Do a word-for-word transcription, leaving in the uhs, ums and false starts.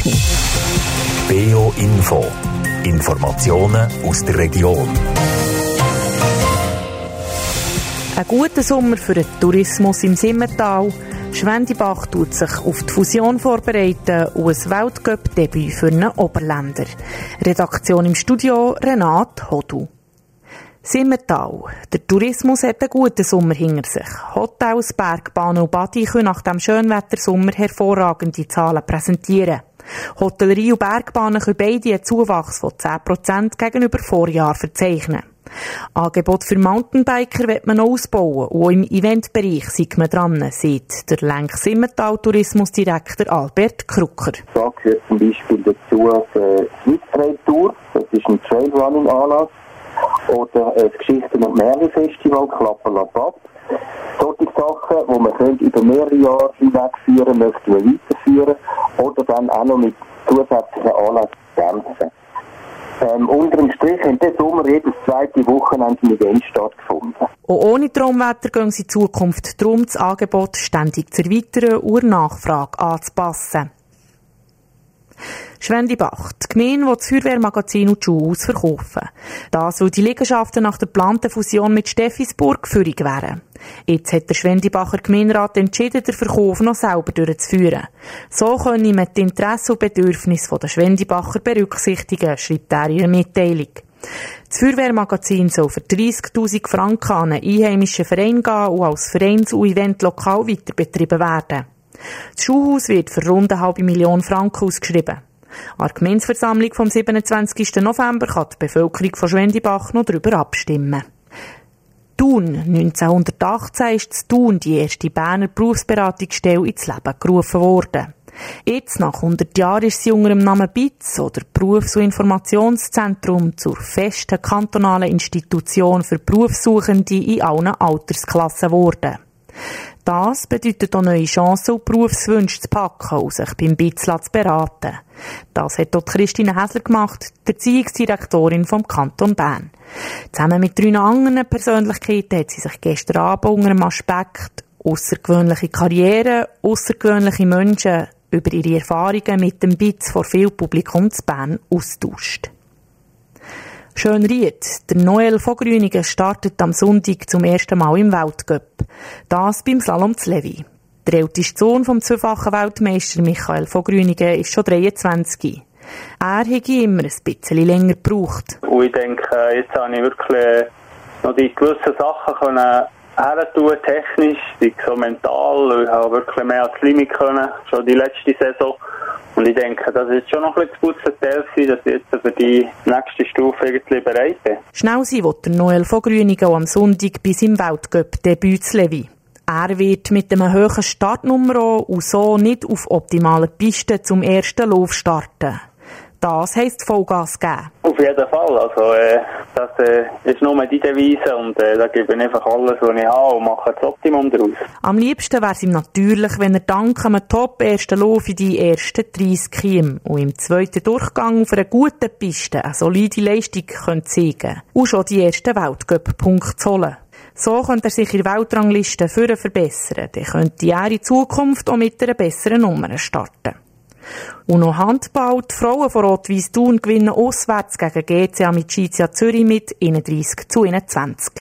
Technik. Beo Info. Informationen aus der Region. Ein guter Sommer für den Tourismus im Simmental. Schwendibach tut sich auf die Fusion vorbereiten und ein Weltcup-Debüt für einen Oberländer. Redaktion im Studio Renate Hodu. Simmental. Der Tourismus hat einen guten Sommer hinter sich. Hotels, Bergbahnen und Badi können nach dem Schönwettersommer hervorragende Zahlen präsentieren. Hotellerie und Bergbahnen können beide einen Zuwachs von zehn Prozent gegenüber Vorjahr verzeichnen. Angebot für Mountainbiker wird man noch ausbauen und auch im Eventbereich sind wir dran, sagt der Lenk-Simmental-Tourismusdirektor Albert Krucker. Da gehört zum Beispiel dazu die Swiss Trail Tour, das ist ein Trailrunning-Anlass, oder das Geschichten- und Märchen-Festival Klapperlapap. Solche Sachen, die man über mehrere Jahre hinwegführen möchte, man weiterführen oder dann auch noch mit zusätzlichen Anlässen ergänzen. Ähm, unter dem Strich haben diesen Sommer jedes zweite Wochenende ein Event stattgefunden. Auch ohne Traumwetter gehen sie in Zukunft darum, das Angebot ständig zu erweitern und der Nachfrage anzupassen. Schwendibach. Die Gemeinde will das Feuerwehrmagazin und die Schulhaus verkaufen. Das, weil die Liegenschaften nach der geplanten Fusion mit Steffisburg führig wären. Jetzt hat der Schwendibacher Gemeinderat entschieden, den Verkauf noch selber durchzuführen. So können wir die Interessen und Bedürfnisse der Schwendibacher berücksichtigen, schreibt er in ihrer Mitteilung. Das Feuerwehrmagazin soll für dreissigtausend Franken an einen einheimischen Verein gehen und als Vereins- und Eventlokal weiter betrieben werden. Das Schulhaus wird für rund eine halbe Million Franken ausgeschrieben. An der Gemeindeversammlung vom siebenundzwanzigsten November kann die Bevölkerung von Schwendibach noch darüber abstimmen. Thun. neunzehnhundertachtzehn ist in Thun die erste Berner Berufsberatungsstelle ins Leben gerufen worden. Jetzt, nach hundert Jahren, ist sie unter dem Namen B I Z oder Berufs- und Informationszentrum zur festen kantonalen Institution für Berufssuchende in allen Altersklassen geworden. Das bedeutet auch neue Chancen und Berufswünsche zu packen und sich beim B I Z zu beraten. Das hat dort Christine Häsler gemacht, die Erziehungsdirektorin vom Kanton Bern. Zusammen mit drei anderen Persönlichkeiten hat sie sich gestern Abend unter dem Aspekt aussergewöhnliche Karriere, aussergewöhnliche Menschen über ihre Erfahrungen mit dem B I Z vor viel Publikum zu Bern austauscht. Schönried. Der Noel von Grüningen startet am Sonntag zum ersten Mal im Weltcup. Das beim Slalom zu Levi. Der älteste Sohn vom zweifachen Weltmeister Michael von Grüningen ist schon dreiundzwanzig. Er hätte immer ein bisschen länger gebraucht. Und ich denke, jetzt habe ich wirklich noch die gewissen Sachen können hertun, technisch, so mental. Ich habe wirklich mehr als Limit können, schon die letzte Saison. Und ich denke, das ist schon noch ein bisschen zu guter Teil, dass ich jetzt für die nächste Stufe irgendwie bereit bin. Schnell sein will der Noel von Grüningen am Sonntag bis im Weltcup-Debüt zu Levi. Er wird mit einem hohen Startnummer und so nicht auf optimalen Pisten zum ersten Lauf starten. Das heisst Vollgas geben. Auf jeden Fall. Also, äh, das äh, ist nur die Devise und äh, da gebe ich einfach alles, was ich habe und mache das Optimum daraus. Am liebsten wäre es ihm natürlich, wenn er dank einem top-ersten Lauf in die ersten dreißig käme und im zweiten Durchgang auf einer guten Piste eine solide Leistung könnte zeigen und schon die ersten Weltcup-Punkte zu holen. So könnte er sich in der Weltrangliste für verbessern. Dann könnte er in Zukunft auch mit einer besseren Nummer starten. Und noch Handball. Die Frauen von Rot-Weiss Thun gewinnen auswärts gegen G C A Amicizia Zürich mit einunddreissig zu einundzwanzig.